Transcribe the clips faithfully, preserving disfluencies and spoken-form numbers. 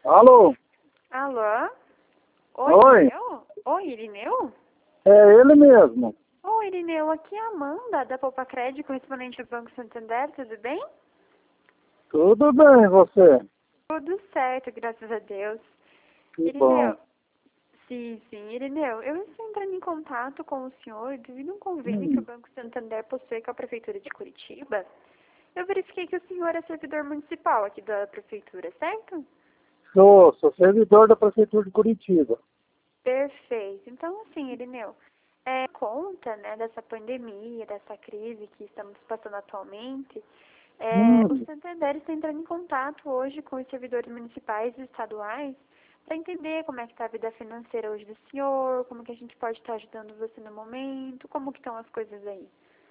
Alô? Alô? Oi, Oi? Irineu? Oi, Irineu? É ele mesmo. Oi, Irineu, aqui é a Amanda, da Poupa Crédito, correspondente do Banco Santander, tudo bem? Tudo bem, você? Tudo certo, graças a Deus. Que Irineu, bom. sim, sim, Irineu, eu estou entrando em contato com o senhor devido a um convênio que o Hum. Banco Santander possui com a Prefeitura de Curitiba. Eu verifiquei que o senhor é servidor municipal aqui da Prefeitura, certo? Sou, sou servidor da Prefeitura de Curitiba. Perfeito. Então, assim, Irineu, é, conta, né, dessa pandemia, dessa crise que estamos passando atualmente, é, o Hum. Santander está entrando em contato hoje com os servidores municipais e estaduais para entender como é que está a vida financeira hoje do senhor, como que a gente pode estar ajudando você no momento, como que estão as coisas aí.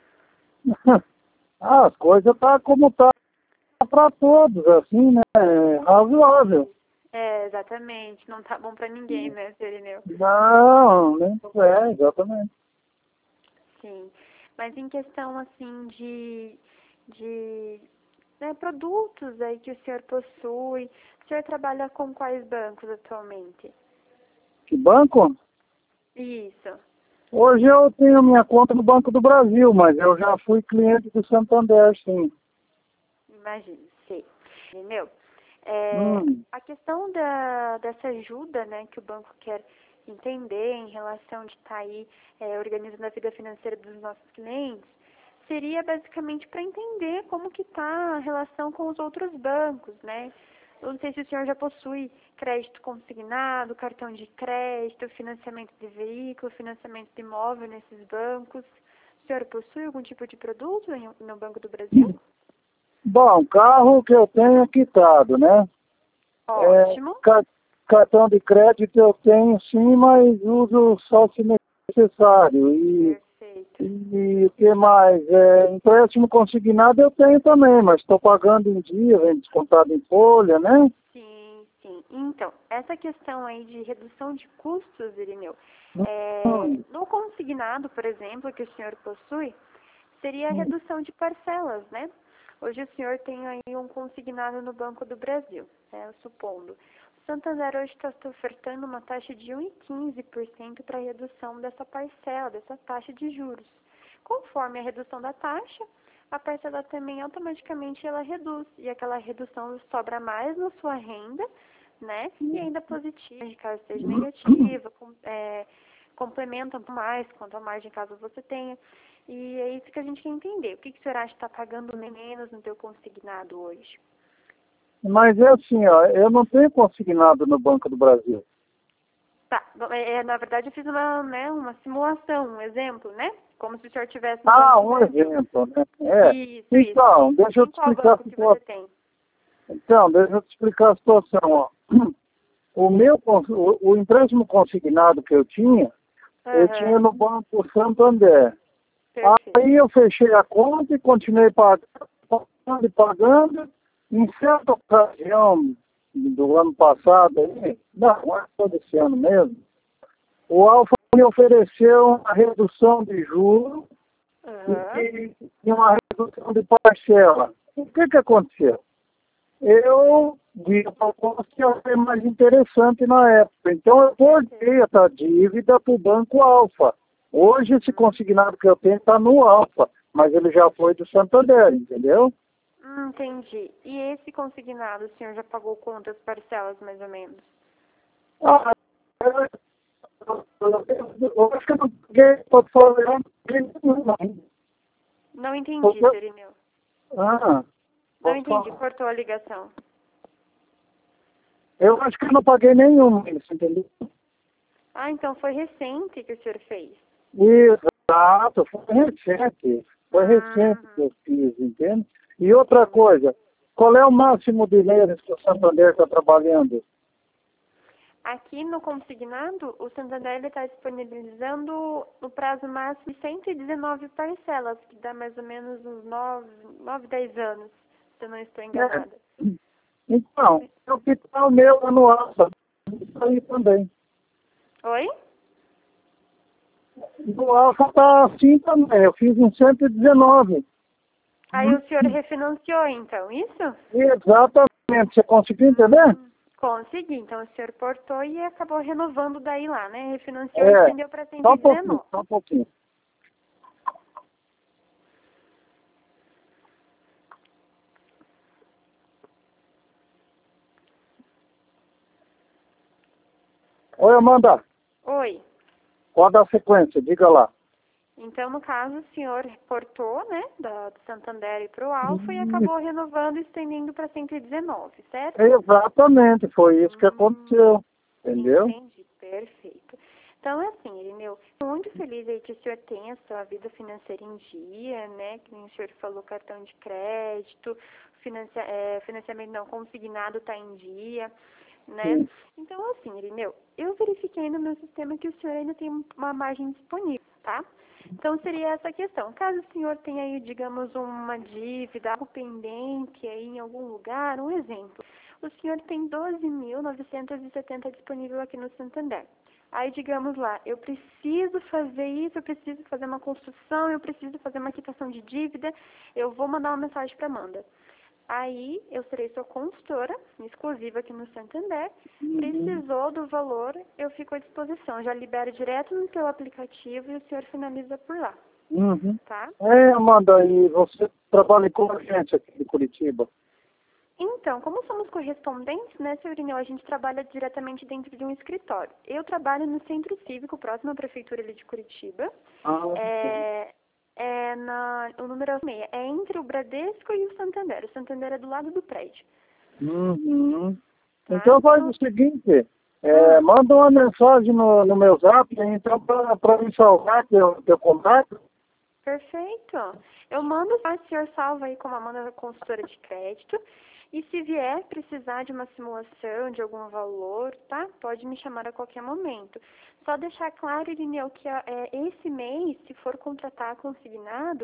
Ah, as coisas tá como tá para todos, assim, né? É razoável. É, exatamente. Não tá bom para ninguém, né, seu Irineu? Não, nem é, exatamente. Sim. Mas em questão, assim, de, de né, produtos aí que o senhor possui, o senhor trabalha com quais bancos atualmente? Que banco? Isso. Hoje eu tenho minha conta no Banco do Brasil, mas eu já fui cliente do Santander, sim. Imagine, sim. Entendeu? É, Hum. a questão da, dessa ajuda, né, que o banco quer entender em relação de estar aí é, organizando a vida financeira dos nossos clientes, seria basicamente para entender como que está a relação com os outros bancos, né? Eu não sei se o senhor já possui crédito consignado, cartão de crédito, financiamento de veículo, financiamento de imóvel nesses bancos. O senhor possui algum tipo de produto em- no Banco do Brasil? Bom, o carro que eu tenho é quitado, né? É, Ótimo. ca- cartão de crédito eu tenho sim, mas uso só se necessário. E, Perfeito. e o que mais? É, empréstimo consignado eu tenho também, mas estou pagando em dia, vem descontado em folha, né? Sim, sim. Então, essa questão aí de redução de custos, Irineu, é, Hum. no consignado, por exemplo, que o senhor possui, seria a redução de parcelas, né? Hoje o senhor tem aí um consignado no Banco do Brasil, né, supondo. O Santander hoje está ofertando uma taxa de um vírgula quinze por cento para a redução dessa parcela, dessa taxa de juros. Conforme a redução da taxa, a parcela também automaticamente ela reduz, e aquela redução sobra mais na sua renda, né? E ainda positiva, caso seja negativa, com, é, complementa mais quanto a margem caso você tenha. E é isso que a gente quer entender. O que, que o senhor acha que está pagando menos no teu consignado hoje? Mas é assim, ó, eu não tenho consignado no Banco do Brasil. Tá, bom, é, é, na verdade eu fiz uma, né, uma simulação, um exemplo, né? Como se o senhor estivesse no Banco Ah, do um Brasil. exemplo, né? É. Isso, isso. Então, deixa eu Em te qual explicar a banco que você situação. tem? Então, deixa eu te explicar a situação, ó. O meu, cons- o, o empréstimo consignado que eu tinha, eu Aham, tinha no Banco Santander. perfeito. Aí eu fechei a conta e continuei pagando, pagando e pagando. Em certa ocasião do ano passado, aí, não, é todo esse ano mesmo, o Alfa me ofereceu uma redução de juros Aham, e, e uma redução de parcela. O que que aconteceu? Eu vi a proposta que ia ser mais interessante na época. Então eu cortei essa dívida para o Banco Alfa. Hoje esse consignado que eu tenho está no Alfa, mas ele já foi do Santander, entendeu? hum, entendi. E esse consignado, o senhor já pagou quantas parcelas, mais ou menos? Ah, eu, eu, eu, eu acho que eu não peguei, pode falar, eu não peguei nenhuma ainda. Não entendi, Porque- Serineu. Ah, Não posso entendi, falar. cortou a ligação. Eu acho que eu não paguei nenhuma, você entendeu? Ah, então foi recente que o senhor fez. Exato, foi recente. Foi recente que Uhum. eu fiz, entende? E outra coisa, qual é o máximo de meses que o Santander está trabalhando? Aqui no consignado, o Santander está disponibilizando no prazo máximo de cento e dezenove parcelas, que dá mais ou menos uns nove, nove dez anos, se eu não estou É. enganada. Então, eu quitar o meu anual, sabe? Isso aí também. Oi? No Alfa está assim também, eu fiz em cento e dezenove. Aí o senhor refinanciou, então, isso? Exatamente, você conseguiu entender? Consegui. Então, o senhor portou e acabou renovando daí lá, né? Refinanciou É, e estendeu para só um pouquinho, cento e dezenove. só um pouquinho. Oi, Amanda, Oi. qual da sequência? Diga lá. Então, no caso, o senhor reportou, né, da, do Santander para o Alfa e Hum, acabou renovando e estendendo para cento e dezenove, certo? Exatamente, foi isso que aconteceu, entendeu? Entendi, perfeito. Então, assim, Irineu, muito feliz aí que o senhor tenha a sua vida financeira em dia, né? Que nem o senhor falou, cartão de crédito, financia, é, financiamento não consignado está em dia, né? Sim. Então, assim, Irineu, eu verifiquei no meu sistema que o senhor ainda tem uma margem disponível, tá? Então, seria essa a questão. Caso o senhor tenha aí, digamos, uma dívida, algo pendente aí em algum lugar, um exemplo. O senhor tem doze mil novecentos e setenta disponível aqui no Santander. Aí, digamos lá, eu preciso fazer isso, eu preciso fazer uma construção, eu preciso fazer uma quitação de dívida, eu vou mandar uma mensagem para Amanda. Aí, eu serei sua consultora, exclusiva aqui no Santander. Uhum. Precisou do valor, eu fico à disposição. Já libero direto no seu aplicativo e o senhor finaliza por lá, Uhum. tá? É, Amanda, e você trabalha com a gente aqui de Curitiba? Então, como somos correspondentes, né, seu Irineu, a gente trabalha diretamente dentro de um escritório. Eu trabalho no Centro Cívico, próximo à Prefeitura ali de Curitiba. Ah, sim. É, é na, o número é meia. É entre o Bradesco e o Santander. O Santander é do lado do prédio, Uhum. tá? Então faz Então, o seguinte, é, hum, manda uma mensagem no, no meu zap, então para me salvar teu, teu contato. perfeito. Eu mando, o senhor salva aí como Amanda consultora de crédito. E se vier precisar de uma simulação de algum valor, tá? Pode me chamar a qualquer momento. Só deixar claro, Irineu, que é, esse mês, se for contratar consignado,